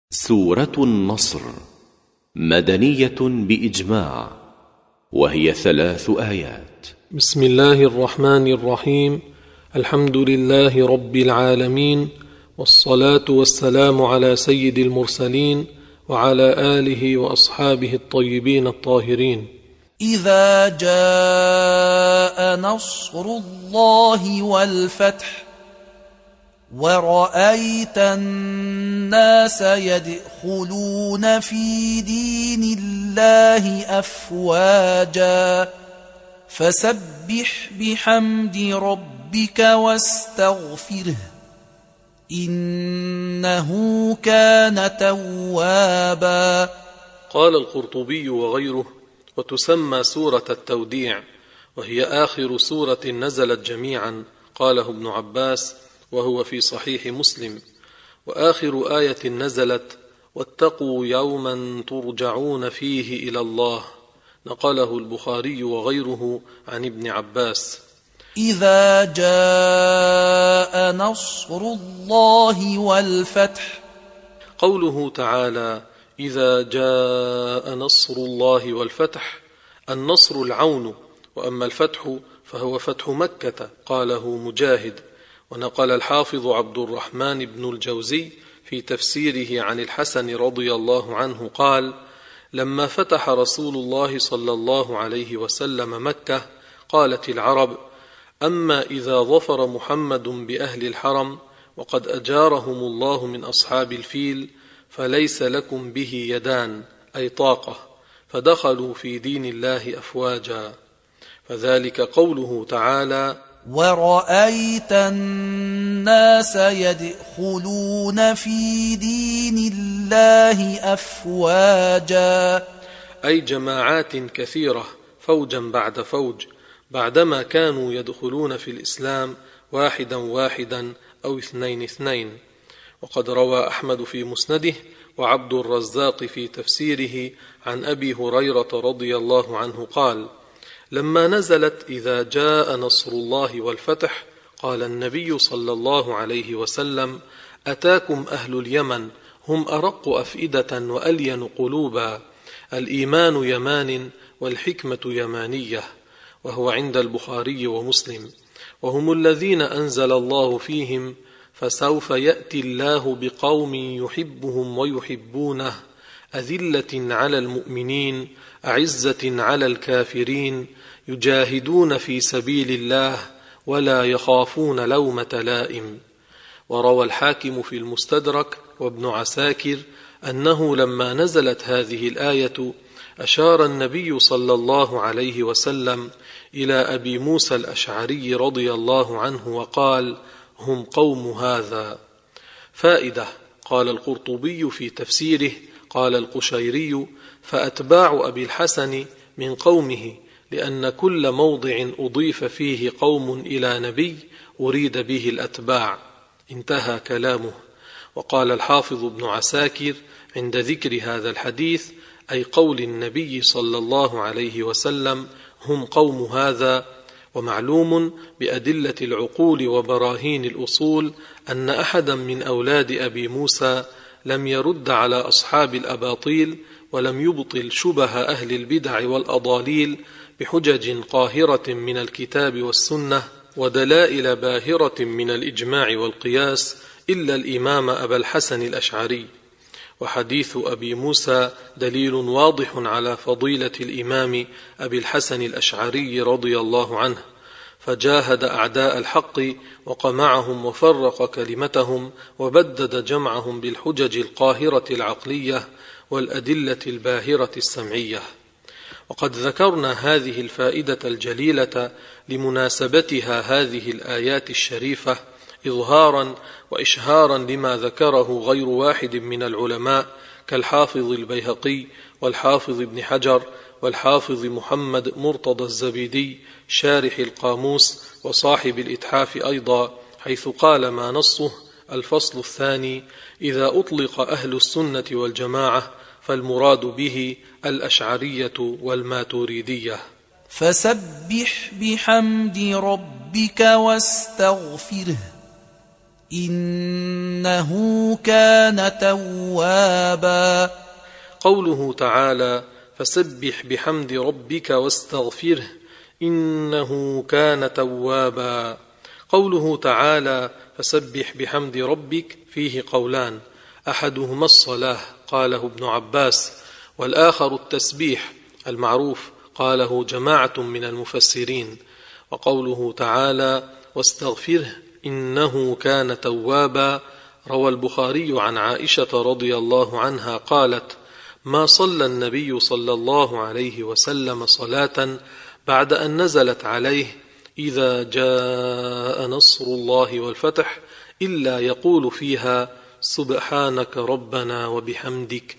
سورة النصر مدنية بإجماع، وهي 3 آيات. بسم الله الرحمن الرحيم. الحمد لله رب العالمين، والصلاة والسلام على سيد المرسلين وعلى آله وأصحابه الطيبين الطاهرين. إذا جاء نصر الله والفتح ورأيت الناس يدخلون في دين الله أفواجا فسبح بحمد ربك واستغفره إنه كان توابا. قال القرطبي وغيره: وتسمى سورة التوديع، وهي آخر سورة نزلت جميعا، قاله ابن عباس وهو في صحيح مسلم. وآخر آية نزلت: واتقوا يوما ترجعون فيه إلى الله، نقله البخاري وغيره عن ابن عباس. إذا جاء نصر الله والفتح. قوله تعالى: إذا جاء نصر الله والفتح، النصر العون، وأما الفتح فهو فتح مكة، قاله مجاهد. ونقل الحافظ عبد الرحمن بن الجوزي في تفسيره عن الحسن رضي الله عنه قال: لما فتح رسول الله صلى الله عليه وسلم مكة قالت العرب: أما إذا ظفر محمد بأهل الحرم وقد أجارهم الله من أصحاب الفيل فليس لكم به يدان، أي طاقة، فدخلوا في دين الله أفواجا. فذلك قوله تعالى: ورأيت الناس يدخلون في دين الله أفواجا، أي جماعات كثيرة، فوجا بعد فوج، بعدما كانوا يدخلون في الإسلام واحدا واحدا أو 2 2. وقد روى أحمد في مسنده وعبد الرزاق في تفسيره عن أبي هريرة رضي الله عنه قال: لما نزلت إذا جاء نصر الله والفتح قال النبي صلى الله عليه وسلم: أتاكم أهل اليمن هم أرق أفئدة وألين قلوبا، الإيمان يمان والحكمة يمانية، وهو عند البخاري ومسلم، وهم الذين أنزل الله فيهم: فسوف يأتي الله بقوم يحبهم ويحبونه، أذلة على المؤمنين أعزة على الكافرين، يجاهدون في سبيل الله ولا يخافون لومة لائم. وروى الحاكم في المستدرك وابن عساكر أنه لما نزلت هذه الآية أشار النبي صلى الله عليه وسلم إلى أبي موسى الأشعري رضي الله عنه وقال: هم قوم هذا. فائدة: قال القرطبي في تفسيره: قال القشيري: فأتباع أبي الحسن من قومه، لأن كل موضع أضيف فيه قوم إلى نبي أريد به الأتباع. انتهى كلامه. وقال الحافظ ابن عساكر عند ذكر هذا الحديث: أي قول النبي صلى الله عليه وسلم: هم قوم هذا. ومعلوم بأدلة العقول وبراهين الأصول أن أحدا من أولاد أبي موسى لم يرد على أصحاب الأباطيل ولم يبطل شبه أهل البدع والأضاليل بحجج قاهرة من الكتاب والسنة ودلائل باهرة من الإجماع والقياس إلا الإمام أبا الحسن الأشعري. وحديث أبي موسى دليل واضح على فضيلة الإمام أبي الحسن الأشعري رضي الله عنه، فجاهد أعداء الحق وقمعهم وفرق كلمتهم وبدد جمعهم بالحجج القاهرة العقلية والأدلة الباهرة السمعية. وقد ذكرنا هذه الفائدة الجليلة لمناسبتها هذه الآيات الشريفة إظهارا وإشهارا لما ذكره غير واحد من العلماء كالحافظ البيهقي والحافظ ابن حجر والحافظ محمد مرتضى الزبيدي شارح القاموس وصاحب الإتحاف أيضا، حيث قال ما نصه: الفصل الثاني: إذا أطلق أهل السنة والجماعة فالمراد به الأشعرية والماتريدية. فسبح بحمد ربك واستغفره إنه كان توابا. قوله تعالى: فسبح بحمد ربك واستغفره إنه كان توابا. قوله تعالى: فسبح بحمد ربك فيه قولان، أحدهما الصلاة قاله ابن عباس، والآخر التسبيح المعروف قاله جماعة من المفسرين. وقوله تعالى: واستغفره إنه كان توابا، روى البخاري عن عائشة رضي الله عنها قالت: ما صلى النبي صلى الله عليه وسلم صلاة بعد أن نزلت عليه إذا جاء نصر الله والفتح إلا يقول فيها: سبحانك ربنا وبحمدك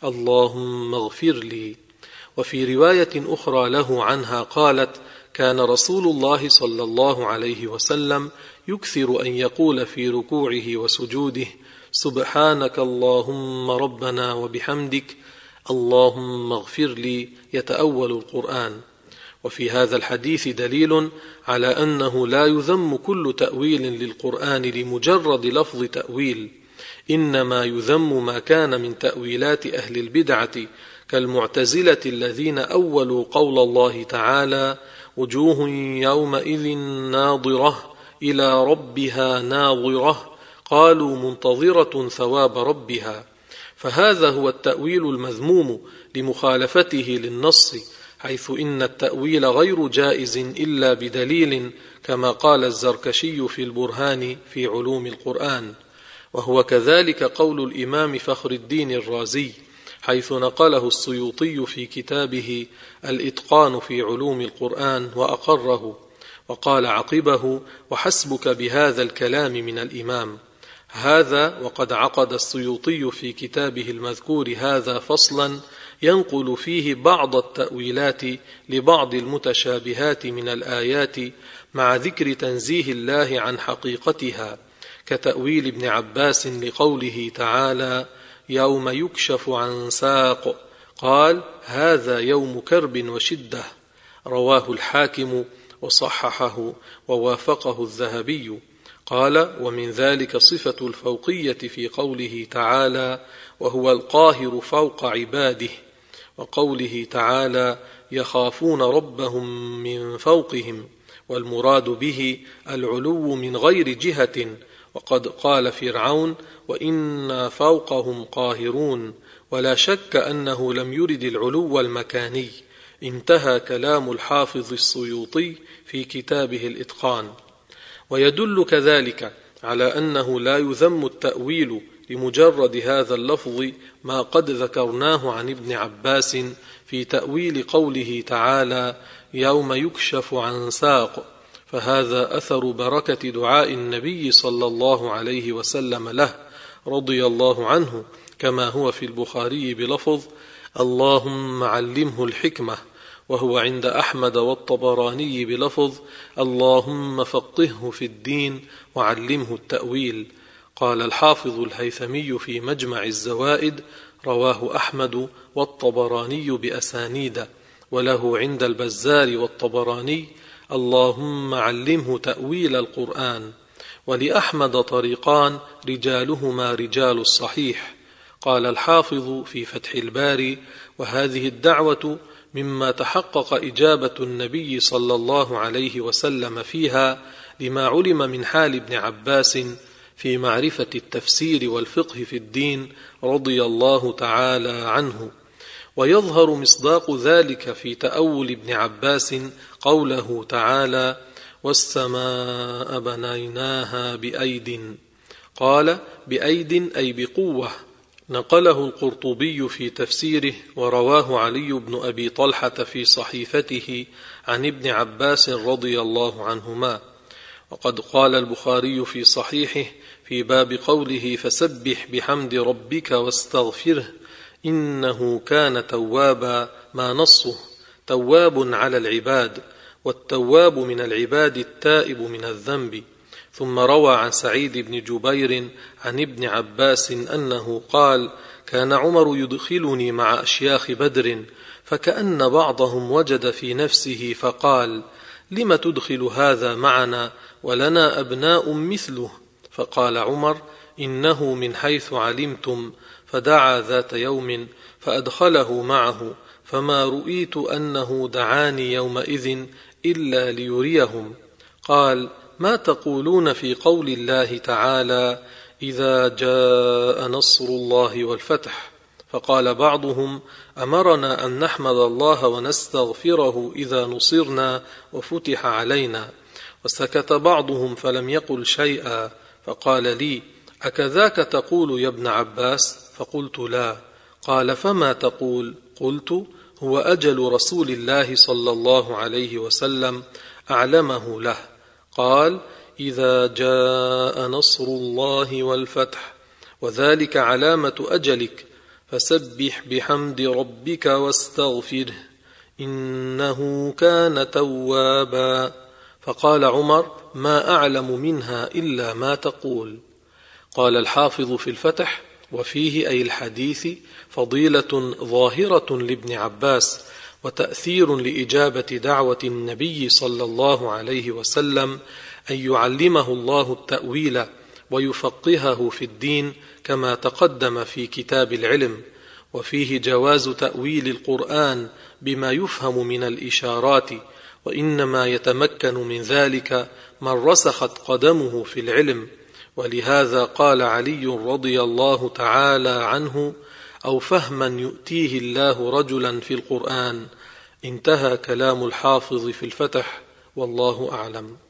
اللهم اغفر لي. وفي رواية أخرى له عنها قالت: كان رسول الله صلى الله عليه وسلم يكثر أن يقول في ركوعه وسجوده: سبحانك اللهم ربنا وبحمدك اللهم اغفر لي، يتأول القرآن. وفي هذا الحديث دليل على أنه لا يذم كل تأويل للقرآن لمجرد لفظ تأويل، إنما يذم ما كان من تأويلات أهل البدعة كالمعتزلة الذين أولوا قول الله تعالى: وجوه يومئذ ناظرة إلى ربها ناظرة، قالوا منتظرة ثواب ربها. فهذا هو التأويل المذموم لمخالفته للنص، حيث إن التأويل غير جائز إلا بدليل، كما قال الزركشي في البرهان في علوم القرآن. وهو كذلك قول الإمام فخر الدين الرازي، حيث نقله السيوطي في كتابه الإتقان في علوم القرآن وأقره، وقال عقبه: وحسبك بهذا الكلام من الإمام هذا. وقد عقد السيوطي في كتابه المذكور هذا فصلا ينقل فيه بعض التأويلات لبعض المتشابهات من الآيات مع ذكر تنزيه الله عن حقيقتها، كتأويل ابن عباس لقوله تعالى: يوم يكشف عن ساق، قال: هذا يوم كرب وشدة، رواه الحاكم وصححه ووافقه الذهبي. قال: ومن ذلك صفة الفوقية في قوله تعالى: وهو القاهر فوق عباده، وقوله تعالى: يخافون ربهم من فوقهم، والمراد به العلو من غير جهة. وقد قال فرعون: وإنا فوقهم قاهرون، ولا شك أنه لم يرد العلو المكاني. انتهى كلام الحافظ السيوطي في كتابه الإتقان. ويدل كذلك على أنه لا يذم التأويل لمجرد هذا اللفظ ما قد ذكرناه عن ابن عباس في تأويل قوله تعالى: يوم يكشف عن ساق، فهذا أثر بركة دعاء النبي صلى الله عليه وسلم له رضي الله عنه، كما هو في البخاري بلفظ: اللهم علمه الحكمة، وهو عند أحمد والطبراني بلفظ: اللهم فقهه في الدين وعلمه التأويل. قال الحافظ الهيثمي في مجمع الزوائد: رواه أحمد والطبراني بأسانيد، وله عند البزار والطبراني: اللهم علمه تأويل القرآن. ولأحمد طريقان رجالهما رجال الصحيح. قال الحافظ في فتح الباري: وهذه الدعوة مما تحقق إجابة النبي صلى الله عليه وسلم فيها، لما علم من حال ابن عباس في معرفة التفسير والفقه في الدين رضي الله تعالى عنه. ويظهر مصداق ذلك في تأول ابن عباس قوله تعالى: والسماء بنيناها بأيد. قال: بأيد أي بقوة. نقله القرطبي في تفسيره، ورواه علي بن أبي طلحة في صحيفته عن ابن عباس رضي الله عنهما. وقد قال البخاري في صحيحه في باب قوله: فسبح بحمد ربك واستغفره إنه كان توابا، ما نصه: تواب على العباد، والتواب من العباد التائب من الذنب. ثم روى عن سعيد بن جبير عن ابن عباس أنه قال: كان عمر يدخلني مع أشياخ بدر، فكأن بعضهم وجد في نفسه فقال: لم تدخل هذا معنا ولنا أبناء مثله؟ فقال عمر: إنه من حيث علمتم. فدعا ذات يوم فأدخله معه، فما رؤيت أنه دعاني يومئذ إلا ليريهم. قال: ما تقولون في قول الله تعالى: إذا جاء نصر الله والفتح؟ فقال بعضهم: أمرنا أن نحمد الله ونستغفره إذا نصرنا وفتح علينا. وسكت بعضهم فلم يقل شيئا، فقال لي: أكذاك تقول يا ابن عباس؟ فقلت: لا. قال: فما تقول؟ قلت: هو أجل رسول الله صلى الله عليه وسلم أعلمه له. قال: إذا جاء نصر الله والفتح، وذلك علامة أجلك، فسبح بحمد ربك واستغفره إنه كان توابا. فقال عمر: ما أعلم منها إلا ما تقول. قال الحافظ في الفتح: وفيه أي الحديث فضيلة ظاهرة لابن عباس، وتأثير لإجابة دعوة النبي صلى الله عليه وسلم أن يعلمه الله التأويل ويفقهه في الدين كما تقدم في كتاب العلم. وفيه جواز تأويل القرآن بما يفهم من الإشارات، وإنما يتمكن من ذلك من رسخت قدمه في العلم. ولهذا قال علي رضي الله تعالى عنه: أو فهما يؤتيه الله رجلا في القرآن. انتهى كلام الحافظ في الفتح، والله أعلم.